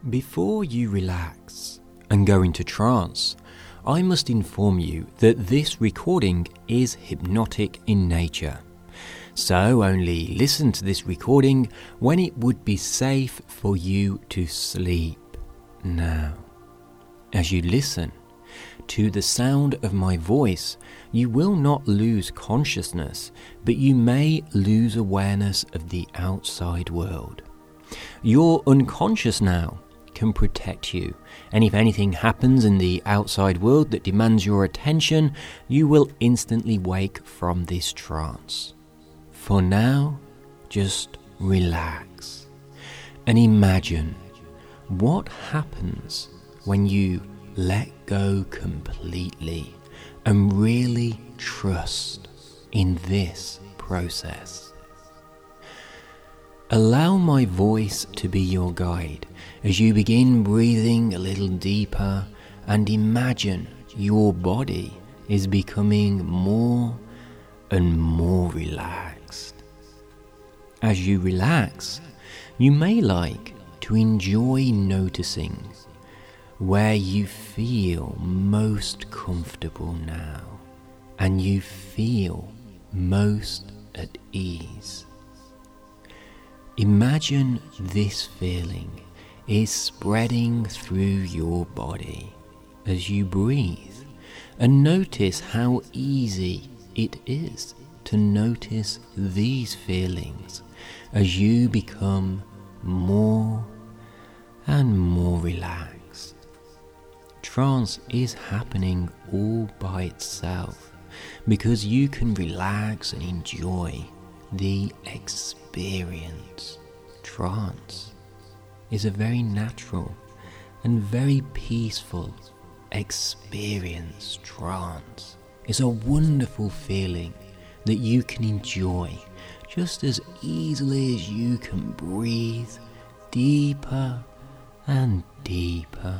Before you relax and go into trance, I must inform you that this recording is hypnotic in nature. So only listen to this recording when it would be safe for you to sleep. Now, as you listen to the sound of my voice, you will not lose consciousness, but you may lose awareness of the outside world. Your unconscious now can protect you, and if anything happens in the outside world that demands your attention, you will instantly wake from this trance. For now, just relax and imagine what happens when you let go completely and really trust in this process. Allow my voice to be your guide as you begin breathing a little deeper and imagine your body is becoming more and more relaxed. As you relax, you may like to enjoy noticing where you feel most comfortable now and you feel most at ease. Imagine this feeling is spreading through your body as you breathe, and notice how easy it is to notice these feelings as you become more and more relaxed. Trance is happening all by itself because you can relax and enjoy the experience. Trance is a very natural and very peaceful experience. Trance is a wonderful feeling that you can enjoy just as easily as you can breathe deeper and deeper.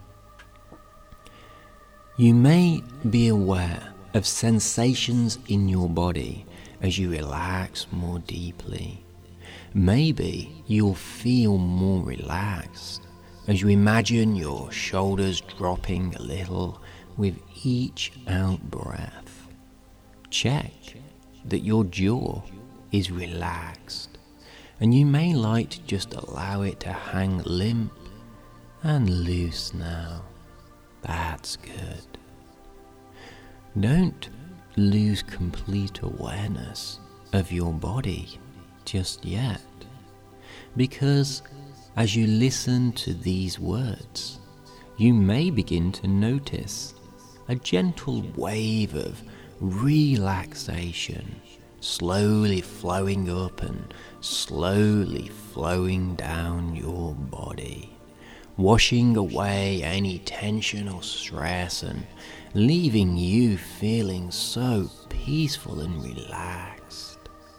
You may be aware of sensations in your body as you relax more deeply. Maybe you'll feel more relaxed as you imagine your shoulders dropping a little with each out-breath. Check that your jaw is relaxed, and you may like to just allow it to hang limp and loose now. That's good. Don't lose complete awareness of your body just yet, because as you listen to these words, you may begin to notice a gentle wave of relaxation slowly flowing up and slowly flowing down your body, washing away any tension or stress and leaving you feeling so peaceful and relaxed.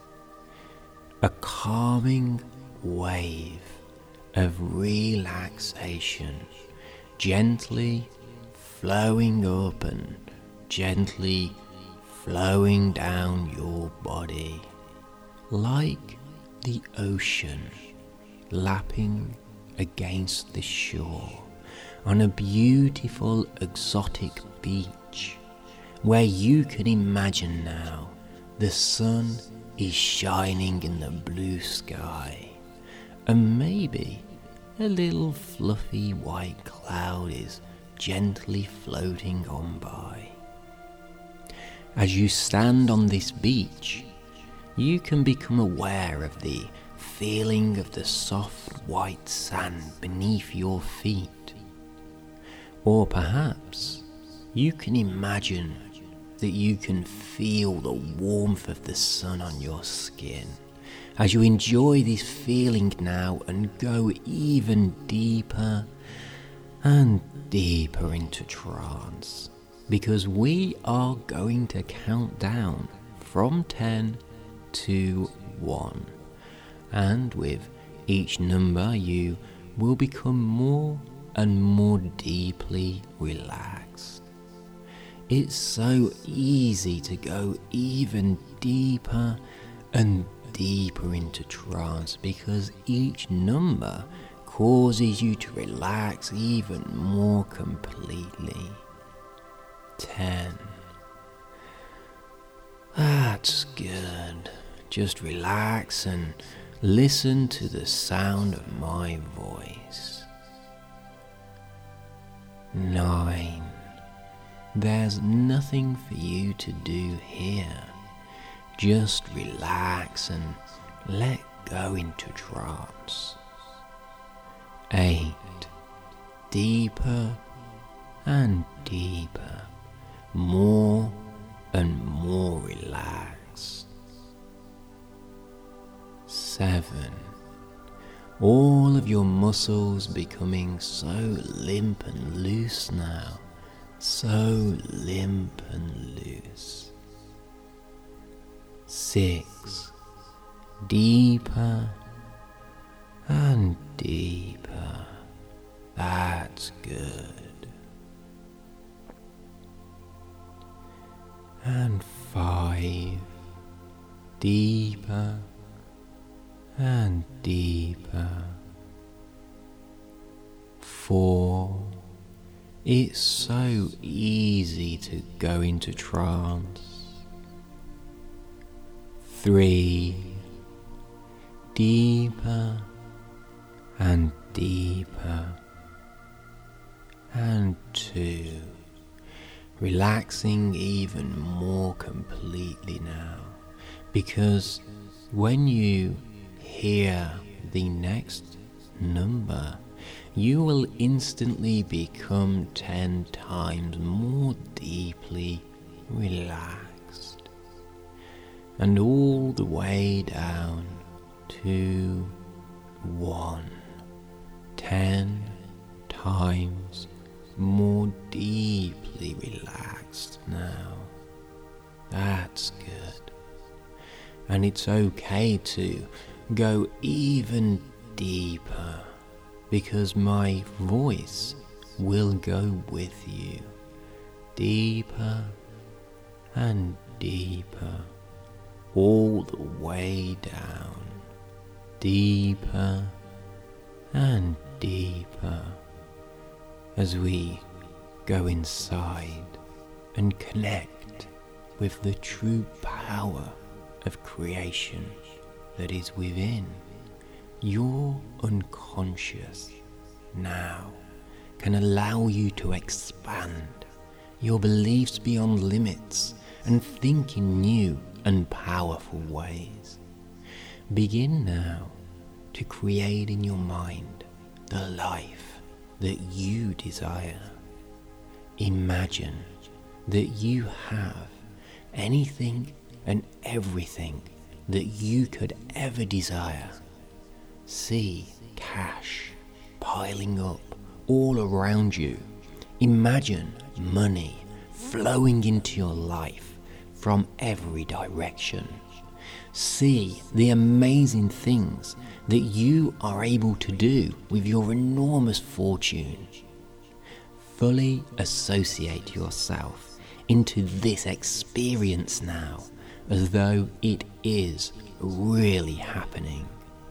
A calming wave of relaxation gently flowing up and gently flowing down your body, like the ocean lapping against the shore on a beautiful exotic beach where you can imagine now the sun is shining in the blue sky, and maybe a little fluffy white cloud is gently floating on by. As you stand on this beach, you can become aware of the feeling of the soft white sand beneath your feet. Or perhaps you can imagine that you can feel the warmth of the sun on your skin as you enjoy this feeling now and go even deeper and deeper into trance, because we are going to count down from 10 to 1, and with each number you will become more and more deeply relaxed. It's so easy to go even deeper and deeper into trance because each number causes you to relax even more completely. 10. That's good. Just relax and listen to the sound of my voice. 9. There's nothing for you to do here. Just relax and let go into trance. 8. Deeper and deeper, more and more relaxed. 7. All of your muscles becoming so limp and loose now, so limp and loose. 6. Deeper and deeper. That's good. And 5. Deeper and deeper. 4. It's so easy to go into trance. 3. Deeper and deeper. And 2. Relaxing even more completely now, because when you hear the next number, you will instantly become 10 times more deeply relaxed, and all the way down to 1. 10 times more deeply relaxed now. That's good. And it's okay to go even deeper, because my voice will go with you. Deeper and deeper, all the way down. Deeper and deeper, as we go inside and connect with the true power of creation that is within. Your unconscious now can allow you to expand your beliefs beyond limits and think in new and powerful ways. Begin now to create in your mind the life that you desire. Imagine that you have anything and everything that you could ever desire. See cash piling up all around you. Imagine money flowing into your life from every direction. See the amazing things that you are able to do with your enormous fortune. Fully associate yourself into this experience now, as though it is really happening.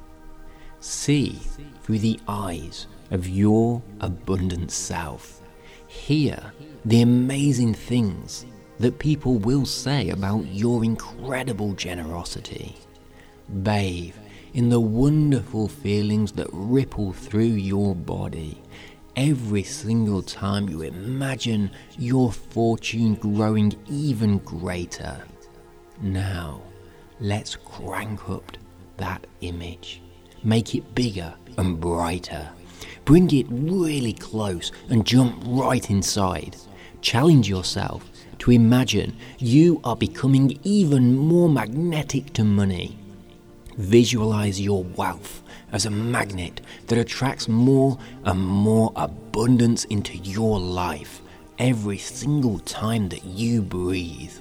See through the eyes of your abundant self. Hear the amazing things that people will say about your incredible generosity. Bathe in the wonderful feelings that ripple through your body every single time you imagine your fortune growing even greater. Now, let's crank up that image. Make it bigger and brighter. Bring it really close and jump right inside. Challenge yourself to imagine you are becoming even more magnetic to money. Visualize your wealth as a magnet that attracts more and more abundance into your life every single time that you breathe.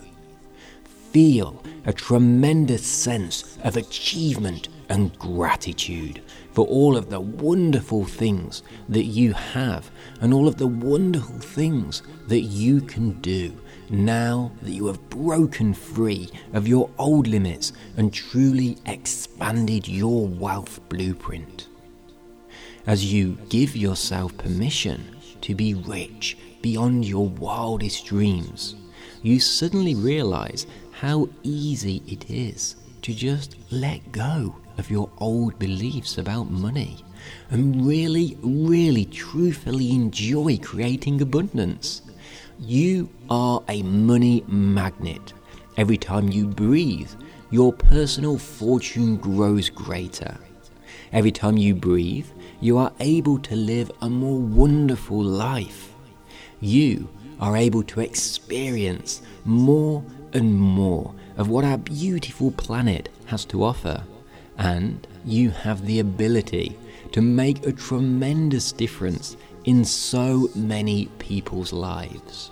Feel a tremendous sense of achievement and gratitude for all of the wonderful things that you have and all of the wonderful things that you can do now that you have broken free of your old limits and truly expanded your wealth blueprint. As you give yourself permission to be rich beyond your wildest dreams, you suddenly realize how easy it is to just let go of your old beliefs about money and really truthfully enjoy creating abundance. You are a money magnet. Every time you breathe, your personal fortune grows greater. Every time you breathe, you are able to live a more wonderful life. You are able to experience more and more of what our beautiful planet has to offer, and you have the ability to make a tremendous difference in so many people's lives.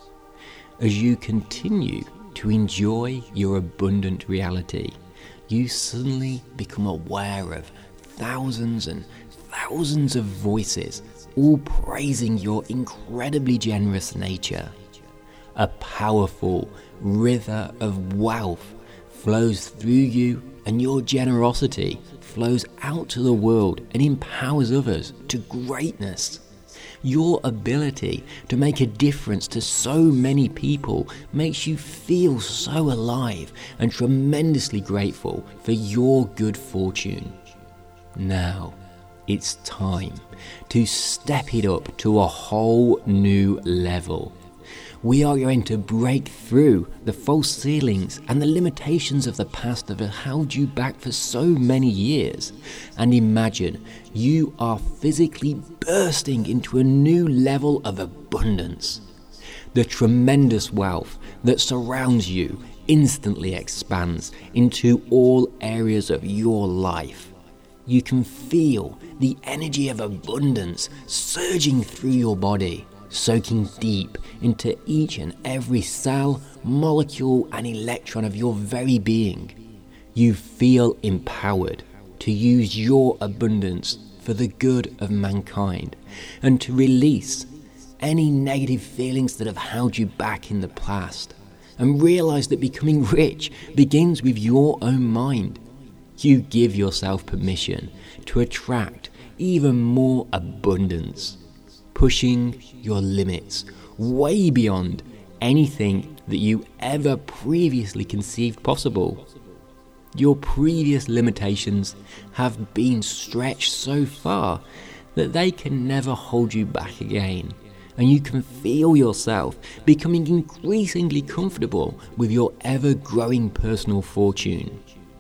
As you continue to enjoy your abundant reality, you suddenly become aware of thousands and thousands of voices all praising your incredibly generous nature. A powerful river of wealth flows through you, and your generosity flows out to the world and empowers others to greatness. Your ability to make a difference to so many people makes you feel so alive and tremendously grateful for your good fortune. Now, it's time to step it up to a whole new level. We are going to break through the false ceilings and the limitations of the past that have held you back for so many years, and imagine you are physically bursting into a new level of abundance. The tremendous wealth that surrounds you instantly expands into all areas of your life. You can feel the energy of abundance surging through your body, soaking deep into each and every cell, molecule and electron of your very being. You feel empowered to use your abundance for the good of mankind and to release any negative feelings that have held you back in the past, and realize that becoming rich begins with your own mind. You give yourself permission to attract even more abundance, pushing your limits way beyond anything that you ever previously conceived possible. Your previous limitations have been stretched so far that they can never hold you back again, and you can feel yourself becoming increasingly comfortable with your ever-growing personal fortune.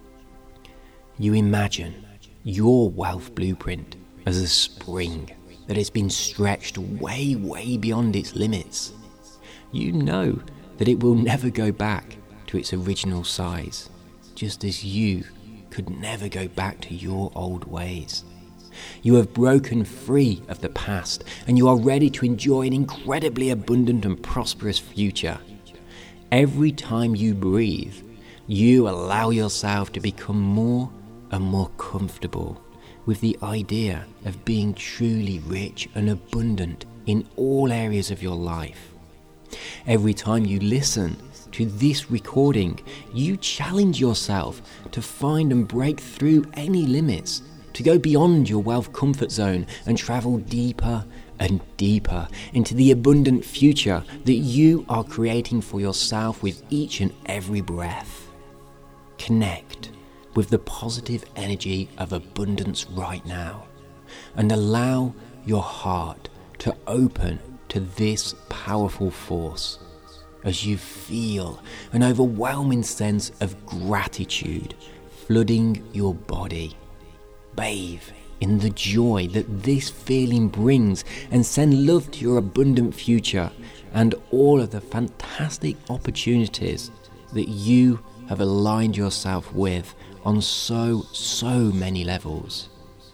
You imagine your wealth blueprint as a spring that has been stretched way beyond its limits. You know that it will never go back to its original size, just as you could never go back to your old ways. You have broken free of the past, and you are ready to enjoy an incredibly abundant and prosperous future. Every time you breathe, you allow yourself to become more and more comfortable with the idea of being truly rich and abundant in all areas of your life. Every time you listen to this recording, you challenge yourself to find and break through any limits, to go beyond your wealth comfort zone and travel deeper and deeper into the abundant future that you are creating for yourself with each and every breath. Connect with the positive energy of abundance right now, and allow your heart to open to this powerful force as you feel an overwhelming sense of gratitude flooding your body. Bathe in the joy that this feeling brings, and send love to your abundant future and all of the fantastic opportunities that you have aligned yourself with on so many levels.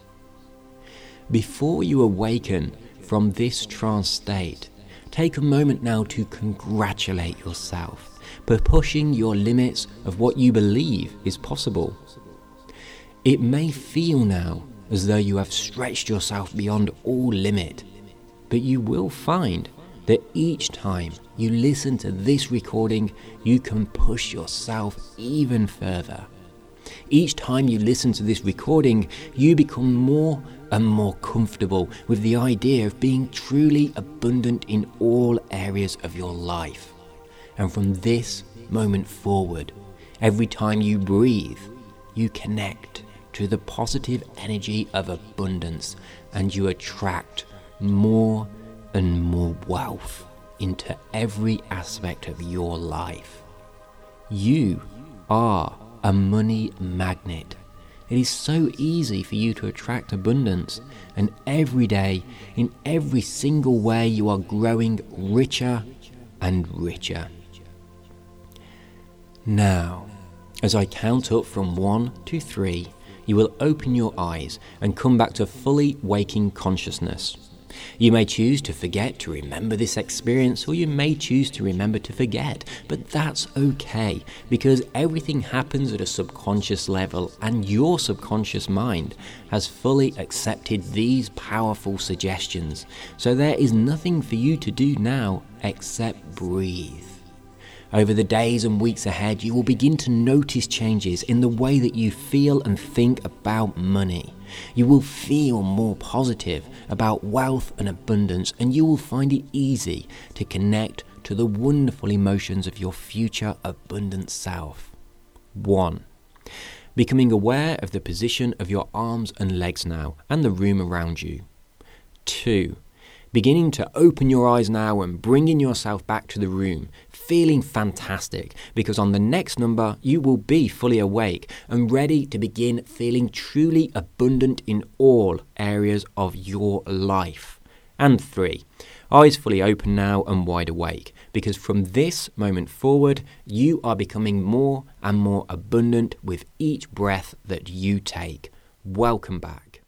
Before you awaken from this trance state, take a moment now to congratulate yourself for pushing your limits of what you believe is possible. It may feel now as though you have stretched yourself beyond all limit, but you will find that each time you listen to this recording, you can push yourself even further. Each time you listen to this recording, you become more and more comfortable with the idea of being truly abundant in all areas of your life. And from this moment forward, every time you breathe, you connect to the positive energy of abundance and you attract more and more wealth into every aspect of your life. You are a money magnet. It is so easy for you to attract abundance, and every day, in every single way, you are growing richer and richer. Now, as I count up from 1 to 3, you will open your eyes and come back to fully waking consciousness. You may choose to forget to remember this experience, or you may choose to remember to forget, but that's okay, because everything happens at a subconscious level and your subconscious mind has fully accepted these powerful suggestions. So there is nothing for you to do now except breathe. Over the days and weeks ahead, you will begin to notice changes in the way that you feel and think about money. You will feel more positive about wealth and abundance, and you will find it easy to connect to the wonderful emotions of your future abundant self. 1. Becoming aware of the position of your arms and legs now, and the room around you. 2. Beginning to open your eyes now and bringing yourself back to the room, feeling fantastic, because on the next number you will be fully awake and ready to begin feeling truly abundant in all areas of your life. And 3, eyes fully open now and wide awake, because from this moment forward you are becoming more and more abundant with each breath that you take. Welcome back.